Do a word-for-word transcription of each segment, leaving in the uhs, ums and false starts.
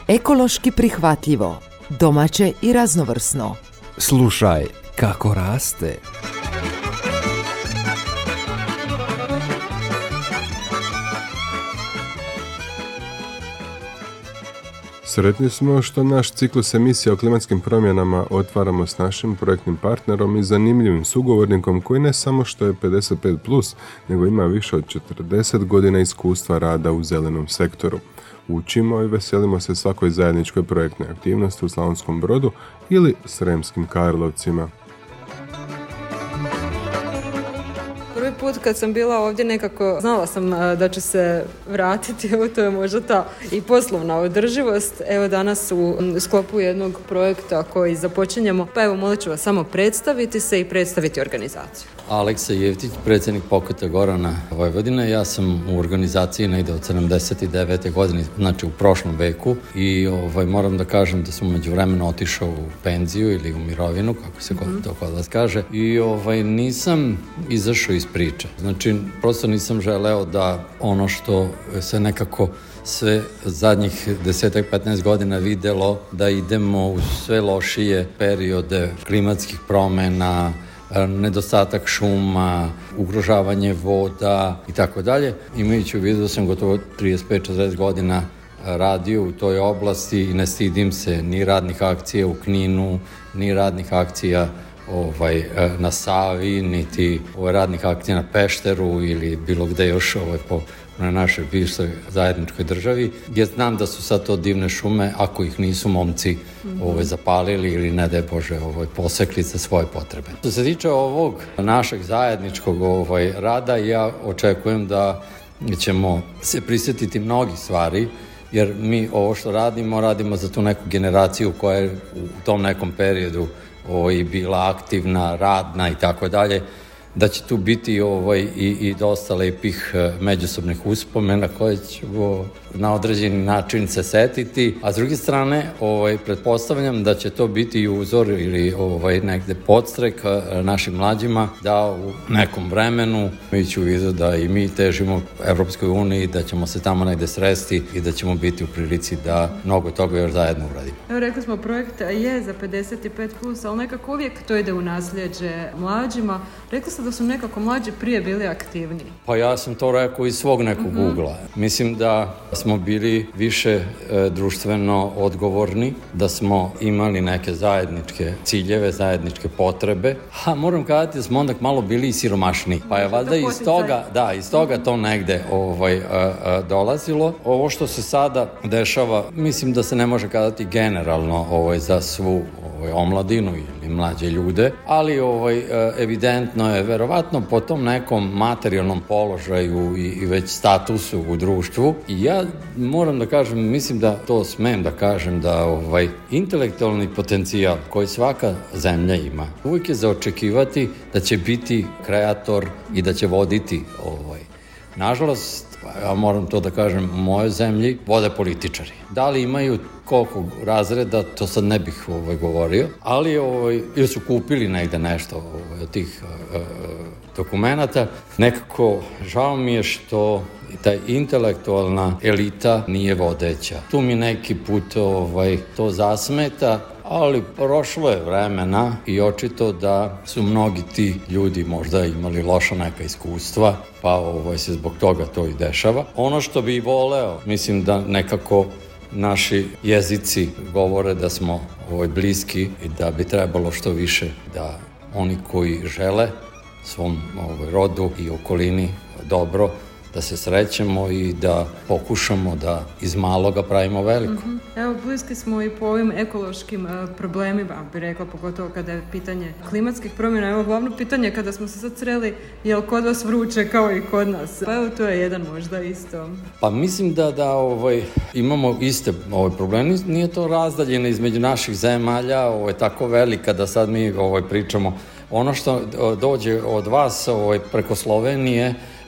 Ekološki prihvatljivo, domaće i raznovrsno. Slušaj kako raste. Sretni smo što naš ciklus emisija o klimatskim promjenama otvaramo s našim projektnim partnerom i zanimljivim sugovornikom koji ne samo što je pedeset pet plus, nego ima više od četrdeset godina iskustva rada u zelenom sektoru. Učimo i veselimo se svakoj zajedničkoj projektnoj aktivnosti u Slavonskom Brodu ili Sremskim Karlovcima. Prvi put kad sam bila ovdje nekako znala sam da ću se vratiti, evo to je možda ta i poslovna održivost. Evo danas u sklopu jednog projekta koji započinjemo, pa evo molit ću vas samo predstaviti se i predstaviti organizaciju. Aleksa Jevtić, predsjednik Pokreta Gorana Vojvodine. Ja sam u organizaciji negdje od sedamdeset devete godine, znači u prošlom veku i ovaj, moram da kažem da sam međuvremeno otišao u penziju ili u mirovinu, kako se mm-hmm. to kod vas kaže, i ovaj, nisam izašao iz priče. Znači, prosto nisam želeo da ono što se nekako sve zadnjih desetak petnaest godina videlo da idemo u sve lošije periode klimatskih promjena, nedostatak šuma, ugrožavanje voda i tako dalje. Imajući u vidu da sam gotovo trideset pet četrdeset godina radio u toj oblasti i ne stidim se ni radnih akcija u Kninu, ni radnih akcija ovaj, na Savi, niti ovaj, radnih akcija na Pešteru ili bilo gde još ovaj, po na našoj bivšoj zajedničkoj državi. Ja znam da su sad to divne šume, ako ih nisu momci ovaj, zapalili ili ne daj Bože ovaj, posekli za svoje potrebe. Što se tiče ovog našeg zajedničkog ovaj, rada, ja očekujem da ćemo se prisjetiti mnogih stvari, jer mi ovo što radimo, radimo za tu neku generaciju koja je u tom nekom periodu ovaj, bila aktivna, radna i tako dalje, da će tu biti ovaj, i, i dosta lepih međusobnih uspomena koje ćemo na određeni način se setiti, a s druge strane ovaj, pretpostavljam da će to biti i uzor ili ovaj, negde podstrek našim mlađima da u nekom vremenu, imajući u vidu da i mi težimo Evropskoj uniji, da ćemo se tamo negde sresti i da ćemo biti u prilici da mnogo toga još zajedno uradimo. Evo rekli smo, projekt je za pedeset pet plus, ali nekako uvijek to ide u nasljeđe mlađima. Rekli ste da su nekako mlađi prije bili aktivniji. Pa ja sam to rekao iz svog nekog mm-hmm. ugla. Mislim da smo bili više e, društveno odgovorni, da smo imali neke zajedničke ciljeve, zajedničke potrebe, a moram kazati da smo onda malo bili i siromašniji. Pa je valjda iz toga, da, iz toga to negde ovaj, a, a, dolazilo. Ovo što se sada dešava, mislim da se ne može kazati generalno ovaj, za svu ovaj, omladinu ili mlađe ljude, ali ovaj, evidentno je verovatno po tom nekom materijalnom položaju i, i već statusu u društvu. I ja moram da kažem, mislim da to smem da kažem, da ovaj intelektualni potencijal koji svaka zemlja ima, uvijek je za očekivati da će biti kreator i da će voditi ovaj. Nažalost, ja moram to da kažem, u mojoj zemlji vode političari. Da li imaju koliko razreda, to sad ne bih ovaj, govorio, ali ovaj, ili su kupili negde nešto ovaj, od tih uh, dokumenata. Nekako žao mi je što ta intelektualna elita nije vodeća. Tu mi neki put ovaj, to zasmeta, ali prošlo je vremena i očito da su mnogi ti ljudi možda imali loša neka iskustva, pa ovaj, se zbog toga to i dešava. Ono što bi voleo, mislim da nekako naši jezici govore da smo ovaj, bliski i da bi trebalo što više da oni koji žele svom ovaj, rodu i okolini dobro, da se srećemo i da pokušamo da iz maloga pravimo veliko. Mm-hmm. Evo, bliski smo i po ovim ekološkim uh, problemima, bi rekla, pogotovo kada je pitanje klimatskih promjena. Evo, glavno pitanje kada smo se sad sreli, je li kod vas vruće kao i kod nas? Pa evo, to je jedan možda isto. Pa mislim da, da ovaj, imamo iste ovaj, problemi. Nije to razdaljeno između naših zemalja, ovaj, tako velika da sad mi ovaj, pričamo. Ono što dođe od vas ovaj, preko Slovenije,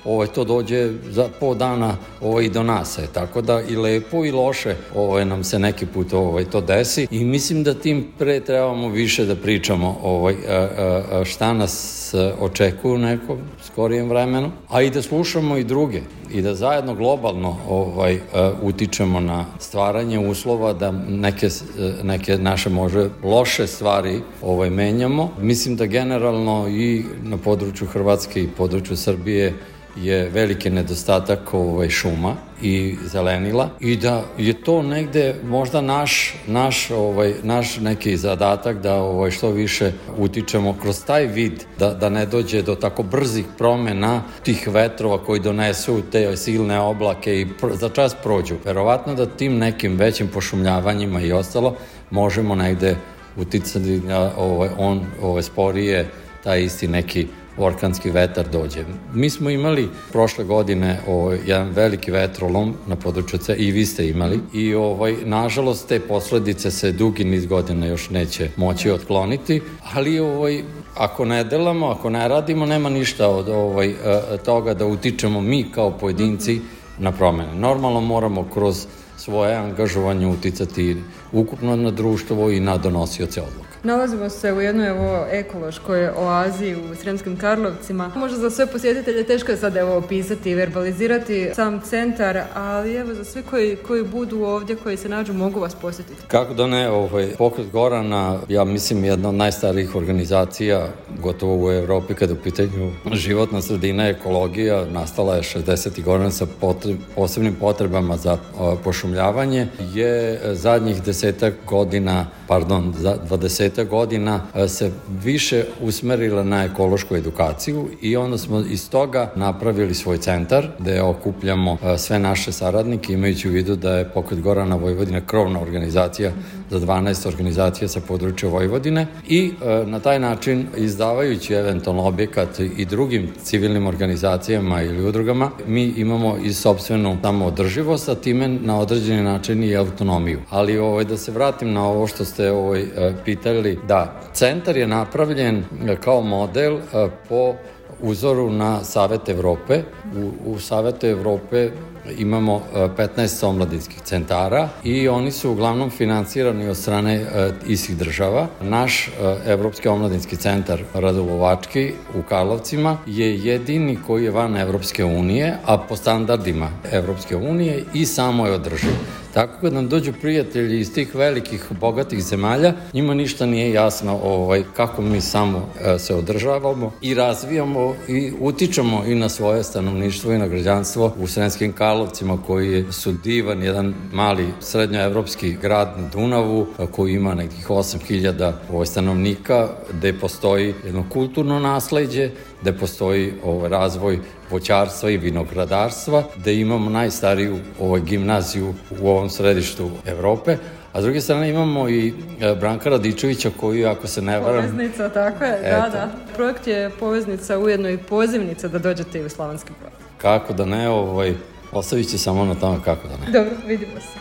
ovaj, to dođe za pol dana ovaj, i do nas. Je. Tako da i lepo i loše ovaj, nam se neki put ovaj, to desi i mislim da tim pre trebamo više da pričamo ovaj, a, a, šta nas očekuje u nekom skorijem vremenu, a i da slušamo i druge i da zajedno globalno ovaj, uh, utičemo na stvaranje uslova da neke, neke naše može loše stvari ovaj, menjamo. Mislim da generalno i na području Hrvatske i području Srbije je veliki nedostatak ovaj, šuma i zelenila i da je to negde možda naš, naš, ovaj, naš neki zadatak da ovaj, što više utičemo kroz taj vid, da, da ne dođe do tako brzih promena tih vetrova koji donesu te silne oblake i pr- za čas prođu. Verovatno da tim nekim većim pošumljavanjima i ostalo možemo negde uticati da ovaj, on ovaj, sporije taj isti neki orkanski vetar dođe. Mi smo imali prošle godine ovaj, jedan veliki vetrolom na području C i vi ste imali i ovaj, nažalost te posledice se dugi niz godina još neće moći otkloniti, ali ovaj, ako ne delamo, ako ne radimo, nema ništa od ovaj, toga da utičemo mi kao pojedinci na promene. Normalno moramo kroz svoje angažovanje uticati ukupno na društvo i na donosioce odluka. Nalazimo se u jednoj evo ekološkoj oazi u Sremskim Karlovcima. Možda za sve posjetitelje teško je sad evo opisati i verbalizirati sam centar, ali evo za sve koji, koji budu ovdje, koji se nađu, mogu vas posjetiti. Kako da ne, ovaj, Pokret Gorana, ja mislim jedna od najstarijih organizacija gotovo u Evropi kada u pitanju životna sredina, ekologija, nastala je šezdesetih godina sa potreb, posebnim potrebama za o, pošumljavanje, je zadnjih desetak godina, pardon, za dvadesetak godina se više usmerila na ekološku edukaciju i onda smo iz toga napravili svoj centar gde okupljamo sve naše saradnike, imajući u vidu da je Pokret Gorana Vojvodine krovna organizacija za dvanaest organizacija sa područja Vojvodine i na taj način izdavajući eventualno objekat i drugim civilnim organizacijama ili udrugama, mi imamo i sopstvenu samoodrživost, a time na određeni način i autonomiju. Ali ovaj, da se vratim na ovo što ste ovaj, pitali, da, centar je napravljen kao model po uzoru na Savet Evrope. U, u Savetu Evrope imamo petnaest omladinskih centara i oni su uglavnom finansirani od strane uh, istih država. Naš uh, Evropski omladinski centar Radulovački u Karlovcima je jedini koji je van Evropske unije, a po standardima Evropske unije i samo je održiv. Tako kad nam dođu prijatelji iz tih velikih, bogatih zemalja, njima ništa nije jasno ovaj, kako mi samo e, se održavamo i razvijamo i utičemo i na svoje stanovništvo i na građanstvo u Sremskim Karlovcima koji su divan, jedan mali srednjoevropski grad na Dunavu koji ima nekih osam hiljada ovaj, stanovnika, gde postoji jedno kulturno nasleđe, gde postoji ovaj, razvoj voćarstva i vinogradarstva, gde imamo najstariju ovaj, gimnaziju u ovom središtu Evrope, a s druge strane imamo i Branka Radičevića koji, ako se ne varam... Poveznica, tako je, eto. da, da. Projekt je poveznica, ujedno i pozivnica da dođete i u Slavonski Brod. Kako da ne, ovaj, ostavit će samo na tome kako da ne. Dobro, vidimo se.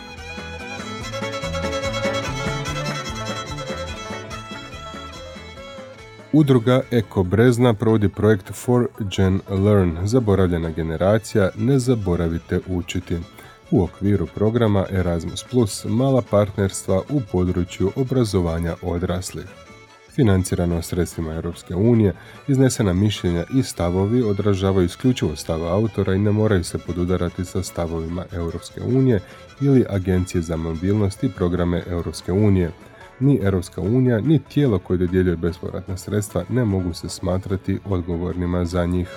Udruga Eko Brezna provodi projekt For Gen Learn, zaboravljena generacija, ne zaboravite učiti. U okviru programa Erasmus plus, mala partnerstva u području obrazovanja odraslih. Financirano sredstvima Europske unije, iznesena mišljenja i stavovi odražavaju isključivo stava autora i ne moraju se podudarati sa stavovima Europske unije ili Agencije za mobilnost i programe Europske unije. Ni Europska unija, ni tijelo koje dodjeljuje bespovratna sredstva ne mogu se smatrati odgovornima za njih.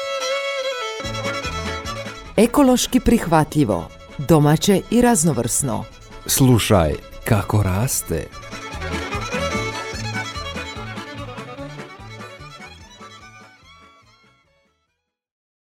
Ekološki prihvatljivo, domaće i raznovrsno. Slušaj kako raste.